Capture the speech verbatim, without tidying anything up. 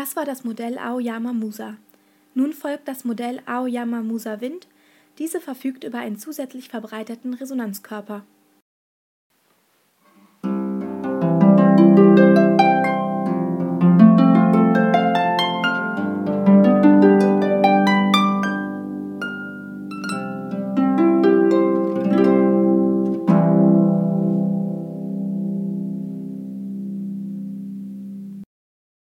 Das war das Modell Aoyama-Musa. Nun folgt das Modell Aoyama-Musa-Wind. Diese verfügt über einen zusätzlich verbreiterten Resonanzkörper.